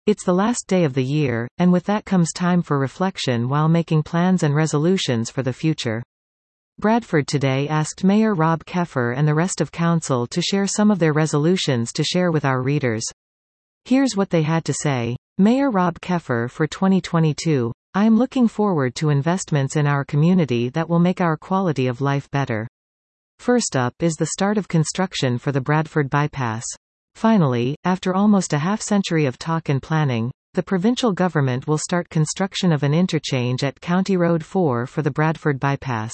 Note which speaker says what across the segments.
Speaker 1: It's the last day of the year, and with that comes time for reflection while making plans and resolutions for the future. Bradford today asked Mayor Rob Keffer and the rest of council to share some of their resolutions to share with our readers. Here's what they had to say. Mayor Rob Keffer for 2022. I am looking forward to investments in our community that will make our quality of life better. First up is the start of construction for the Bradford Bypass. Finally, after almost a half-century of talk and planning, the provincial government will start construction of an interchange at County Road 4 for the Bradford Bypass.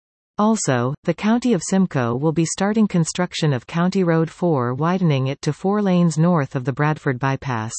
Speaker 1: Also, the County of Simcoe will be starting construction of County Road 4, widening it to 4 lanes north of the Bradford Bypass.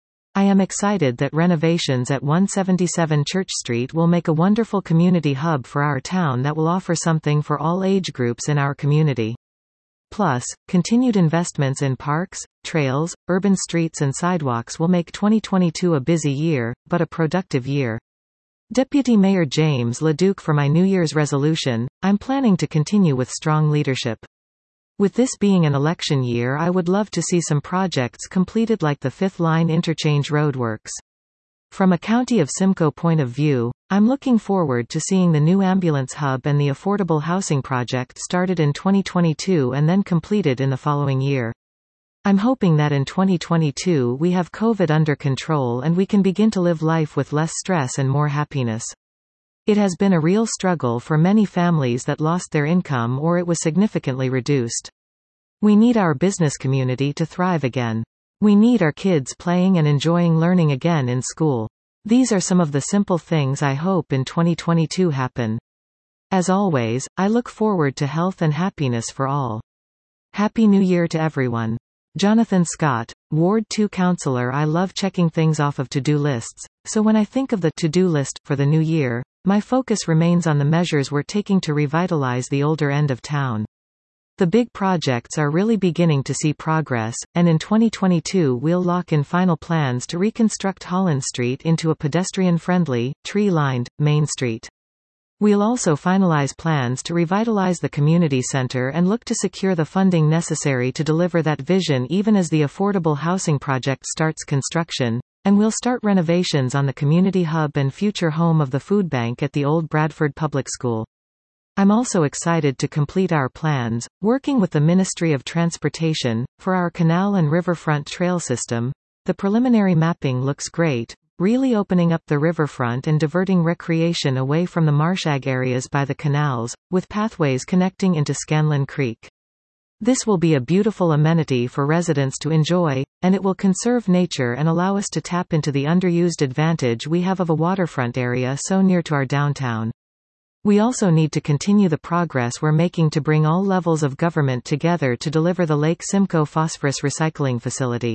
Speaker 1: I am excited that renovations at 177 Church Street will make a wonderful community hub for our town that will offer something for all age groups in our community. Plus, continued investments in parks, trails, urban streets and sidewalks will make 2022 a busy year, but a productive year. Deputy Mayor James LeDuc, for my New Year's resolution, I'm planning to continue with strong leadership. With this being an election year, I would love to see some projects completed like the 5th Line Interchange roadworks. From a County of Simcoe point of view, I'm looking forward to seeing the new ambulance hub and the affordable housing project started in 2022 and then completed in the following year. I'm hoping that in 2022 we have COVID under control and we can begin to live life with less stress and more happiness. It has been a real struggle for many families that lost their income or it was significantly reduced. We need our business community to thrive again. We need our kids playing and enjoying learning again in school. These are some of the simple things I hope in 2022 happen. As always, I look forward to health and happiness for all. Happy New Year to everyone. Jonathan Scott, Ward 2 Councillor. I love checking things off of to-do lists, so when I think of the to-do list for the new year, my focus remains on the measures we're taking to revitalize the older end of town. The big projects are really beginning to see progress, and in 2022 we'll lock in final plans to reconstruct Holland Street into a pedestrian-friendly, tree-lined, Main Street. We'll also finalize plans to revitalize the community center and look to secure the funding necessary to deliver that vision even as the affordable housing project starts construction, and we'll start renovations on the community hub and future home of the food bank at the old Bradford Public School. I'm also excited to complete our plans, working with the Ministry of Transportation, for our canal and riverfront trail system. The preliminary mapping looks great, really opening up the riverfront and diverting recreation away from the marshag areas by the canals, with pathways connecting into Scanlon Creek. This will be a beautiful amenity for residents to enjoy, and it will conserve nature and allow us to tap into the underused advantage we have of a waterfront area so near to our downtown. We also need to continue the progress we're making to bring all levels of government together to deliver the Lake Simcoe Phosphorus Recycling Facility.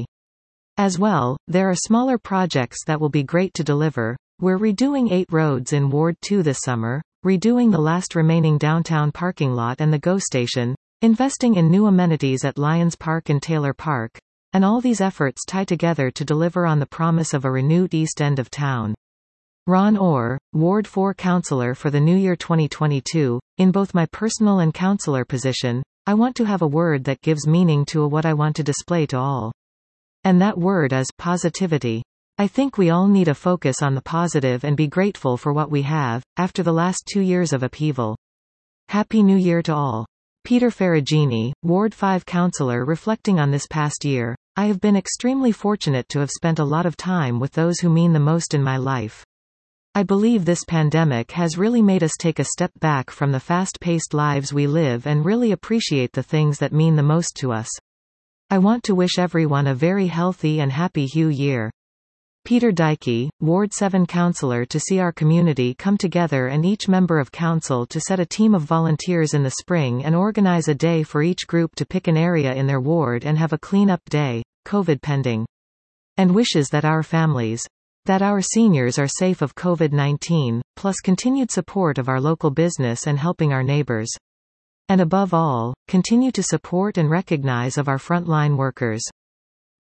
Speaker 1: As well, there are smaller projects that will be great to deliver. We're redoing 8 roads in Ward 2 this summer, redoing the last remaining downtown parking lot and the GO station, investing in new amenities at Lions Park and Taylor Park, and all these efforts tie together to deliver on the promise of a renewed East End of town. Ron Orr, Ward 4 Councillor for the new year 2022, in both my personal and councillor position, I want to have a word that gives meaning to what I want to display to all. And that word is positivity. I think we all need a focus on the positive and be grateful for what we have, after the last 2 years of upheaval. Happy New Year to all. Peter Ferragini, Ward 5 Councillor. Reflecting on this past year, I have been extremely fortunate to have spent a lot of time with those who mean the most in my life. I believe this pandemic has really made us take a step back from the fast-paced lives we live and really appreciate the things that mean the most to us. I want to wish everyone a very healthy and happy New Year. Peter Dykey, Ward 7 Councillor. To see our community come together and each member of council to set a team of volunteers in the spring and organize a day for each group to pick an area in their ward and have a clean-up day, COVID pending. And wishes that our families, that our seniors are safe of COVID-19, plus continued support of our local business and helping our neighbors. And above all, continue to support and recognize of our frontline workers.